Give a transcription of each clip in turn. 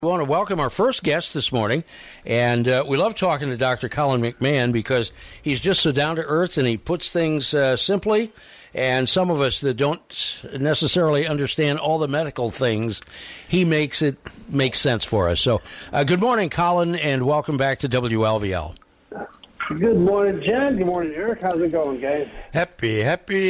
We want to welcome our first guest this morning, and we love talking to Dr. Colin McMahon because he's just so down to earth and he puts things simply, and some of us that don't necessarily understand all the medical things, he makes it make sense for us. So good morning, Colin, and welcome back to WLVL. Good morning, Jen. Good morning, Eric. How's it going, guys? Happy.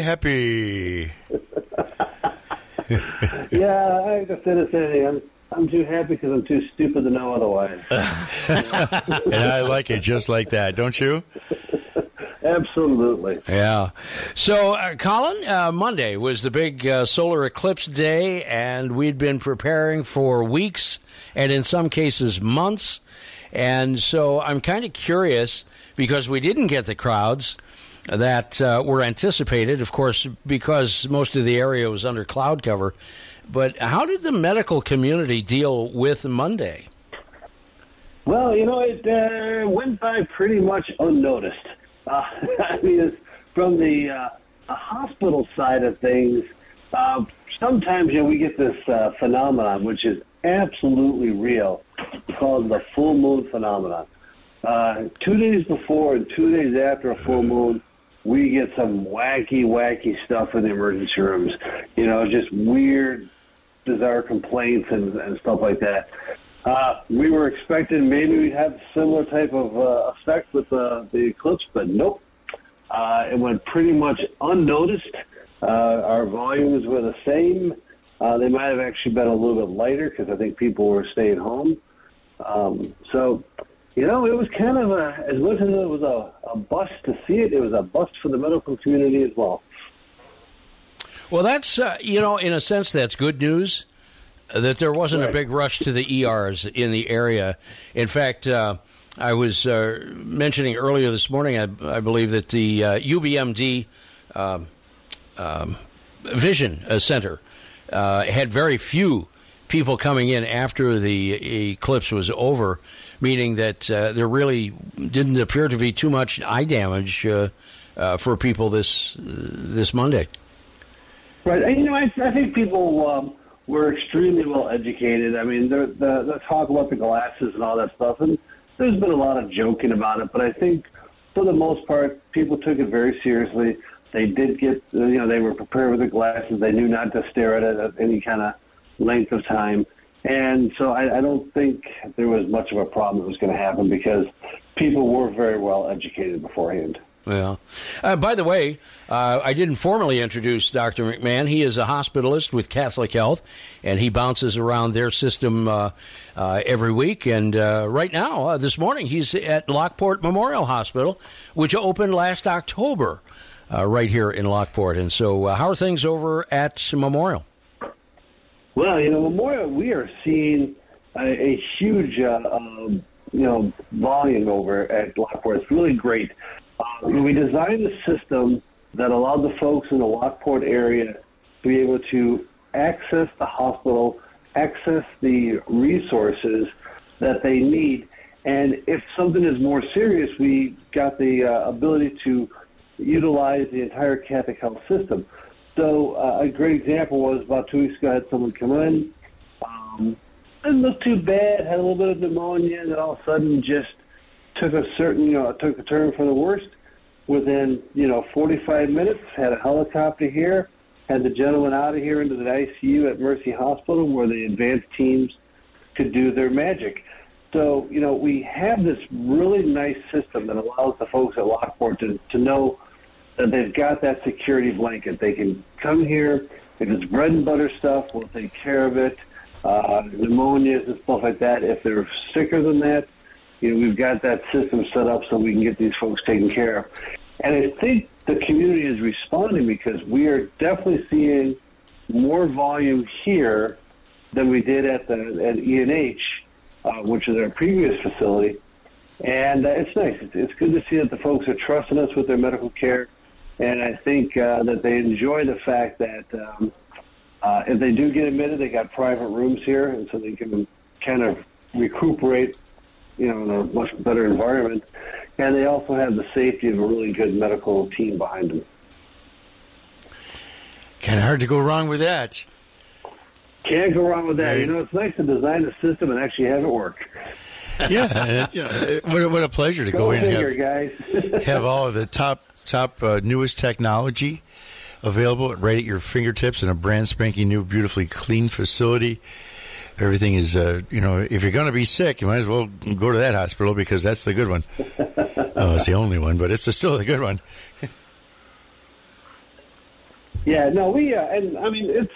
Yeah, I just didn't say anything. I'm too happy because I'm too stupid to know otherwise. And I like it just like that, don't you? Absolutely. Yeah. So, Colin, Monday was the big solar eclipse day, and we'd been preparing for weeks and in some cases months. And so I'm kind of curious because we didn't get the crowds that were anticipated, of course, because most of the area was under cloud cover. But how did the medical community deal with Monday? Well, it went by pretty much unnoticed. I mean, from the hospital side of things, sometimes we get this phenomenon, which is absolutely real, called the full moon phenomenon. 2 days before and 2 days after a full moon, we get some wacky stuff in the emergency rooms. Just weird, bizarre complaints and stuff like that. We were expecting maybe we'd have a similar type of effect with the eclipse, but nope. It went pretty much unnoticed. Our volumes were the same. They might have actually been a little bit lighter because I think people were staying home. It was kind of as much as it was a bust to see it, it was a bust for the medical community as well. Well, that's, in a sense, that's good news, that there wasn't a big rush to the ERs in the area. In fact, I was mentioning earlier this morning, I believe that the UBMD Vision Center had very few people coming in after the eclipse was over, meaning that there really didn't appear to be too much eye damage for people this Monday. Right. I think people were extremely well educated. I mean, the talk about the glasses and all that stuff, and there's been a lot of joking about it, but I think for the most part, people took it very seriously. They did get, they were prepared with the glasses. They knew not to stare at it at any kind of length of time. And so I don't think there was much of a problem that was going to happen because people were very well educated beforehand. Yeah. By the way, I didn't formally introduce Dr. McMahon. He is a hospitalist with Catholic Health, and he bounces around their system every week. And right now, this morning, he's at Lockport Memorial Hospital, which opened last October right here in Lockport. And so how are things over at Memorial? Well, Memorial, we are seeing a huge, volume over at Lockport. It's really great. We designed a system that allowed the folks in the Lockport area to be able to access the hospital, access the resources that they need. And if something is more serious, we got the ability to utilize the entire Catholic Health system. So a great example was about 2 weeks ago, I had someone come in, didn't look too bad, had a little bit of pneumonia, and then all of a sudden just took a turn for the worst. Within, 45 minutes, had a helicopter here, had the gentleman out of here into the ICU at Mercy Hospital where the advanced teams could do their magic. So, we have this really nice system that allows the folks at Lockport to know that they've got that security blanket. They can come here. If it's bread and butter stuff, we'll take care of it. Pneumonias and stuff like that. If they're sicker than that, we've got that system set up so we can get these folks taken care of. And I think the community is responding because we are definitely seeing more volume here than we did at ENH, which is our previous facility. And it's nice. It's good to see that the folks are trusting us with their medical care. And I think that they enjoy the fact that if they do get admitted, they got private rooms here, and so they can kind of recuperate, in a much better environment. And they also have the safety of a really good medical team behind them. Kind of hard to go wrong with that. Can't go wrong with that. Right. It's nice to design a system and actually have it work. Yeah, what a pleasure to go in and have all of the top newest technology available right at your fingertips in a brand spanking new, beautifully clean facility. Everything is, if you're going to be sick, you might as well go to that hospital because that's the good one. Oh, it's the only one, but it's still the good one. Yeah, no, and I mean,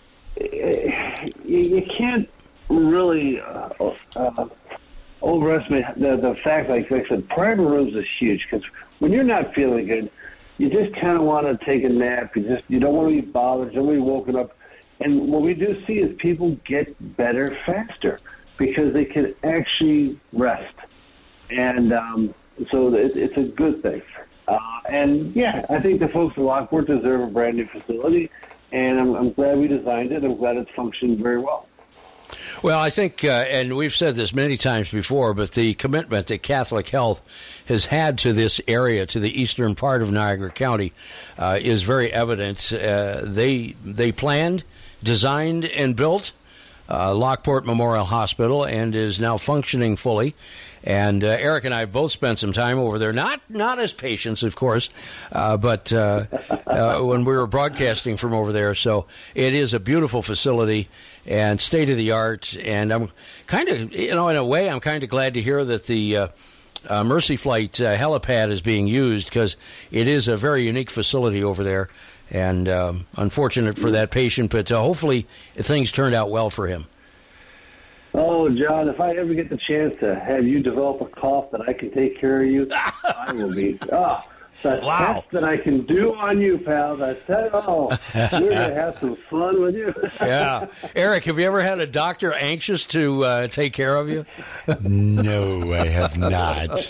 you can't really overestimate the fact, like I said, private rooms is huge because when you're not feeling good, you just kind of want to take a nap. You don't want to be bothered. You don't want to be woken up. And what we do see is people get better faster because they can actually rest. And so it's a good thing. And, yeah, I think the folks at Lockport deserve a brand-new facility, and I'm glad we designed it. I'm glad it's functioning very well. Well, I think, and we've said this many times before, but the commitment that Catholic Health has had to this area, to the eastern part of Niagara County, is very evident. They planned, designed, and built Lockport Memorial Hospital and is now functioning fully. And Eric and I have both spent some time over there, not as patients, of course, but when we were broadcasting from over there. So it is a beautiful facility and state-of-the-art. And I'm kind of, in a way, I'm kind of glad to hear that the Mercy Flight helipad is being used because it is a very unique facility over there. And unfortunate for that patient, but hopefully things turned out well for him. Oh, John, if I ever get the chance to have you develop a cough that I can take care of you, I will be. The test that I can do on you, pals. I said, we're going to have some fun with you. Yeah. Eric, have you ever had a doctor anxious to take care of you? No, I have not.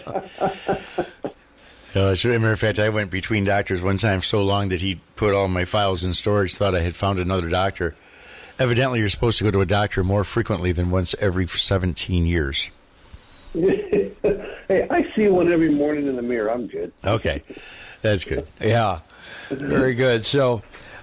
As a matter of fact, I went between doctors one time so long that he put all my files in storage, thought I had found another doctor. Evidently, you're supposed to go to a doctor more frequently than once every 17 years. Hey, I see one every morning in the mirror. I'm good. Okay. That's good. Yeah. Very good. So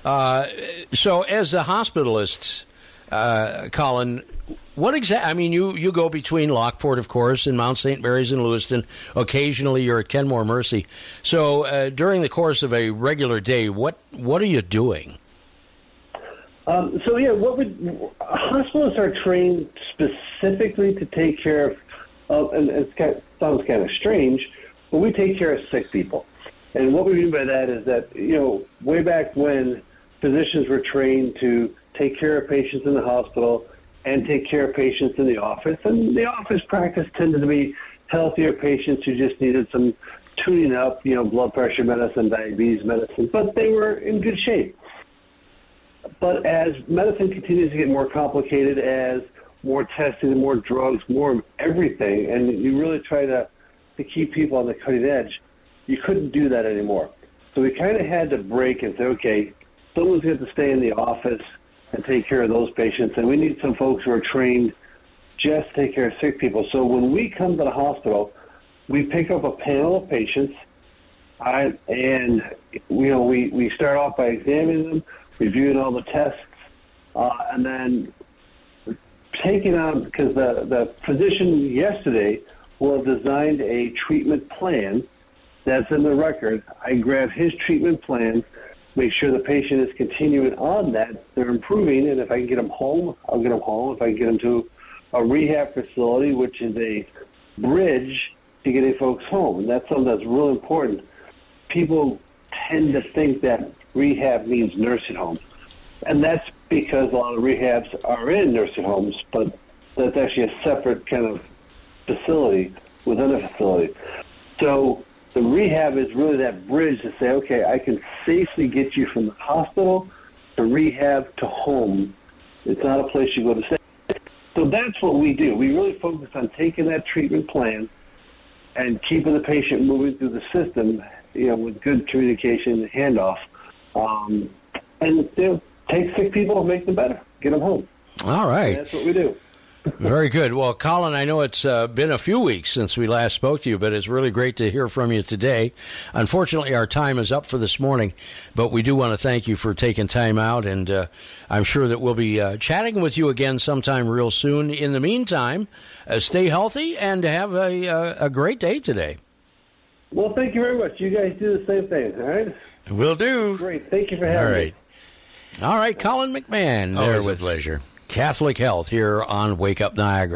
as a hospitalist, Colin, what exactly? I mean, you go between Lockport, of course, and Mount St. Mary's and Lewiston. Occasionally, you're at Kenmore Mercy. So, during the course of a regular day, what are you doing? Hospitalists are trained specifically to take care of, and sounds kind of strange, but we take care of sick people. And what we mean by that is that, way back when physicians were trained to take care of patients in the hospital and take care of patients in the office. And the office practice tended to be healthier patients who just needed some tuning up, blood pressure medicine, diabetes medicine, but they were in good shape. But as medicine continues to get more complicated, as more testing, more drugs, more everything, and you really try to keep people on the cutting edge, you couldn't do that anymore. So we kind of had to break and say, okay, someone's going to stay in the office and take care of those patients, and we need some folks who are trained just to take care of sick people. So when we come to the hospital, we pick up a panel of patients, and we start off by examining them, reviewing all the tests, and then taking on, because the physician yesterday will have designed a treatment plan that's in the record. I grab his treatment plan, make sure the patient is continuing on that, they're improving, and if I can get them home, I'll get them home. If I can get them to a rehab facility, which is a bridge to getting folks home, and that's something that's really important. People tend to think that rehab means nursing home, and that's because a lot of rehabs are in nursing homes, but that's actually a separate kind of facility within a facility. So the rehab is really that bridge to say, okay, I can safely get you from the hospital to rehab to home. It's not a place you go to stay. So that's what we do. We really focus on taking that treatment plan and keeping the patient moving through the system, with good communication and handoff. And take sick people and make them better, get them home. All right. And that's what we do. Very good. Well, Colin, I know it's been a few weeks since we last spoke to you, but it's really great to hear from you today. Unfortunately, our time is up for this morning, but we do want to thank you for taking time out, and I'm sure that we'll be chatting with you again sometime real soon. In the meantime, stay healthy and have a great day today. Well, thank you very much. You guys do the same thing, all right? Will do. Great. Thank you for having me. All right, Colin McMahon. Always there with a pleasure. Catholic Health here on Wake Up Niagara.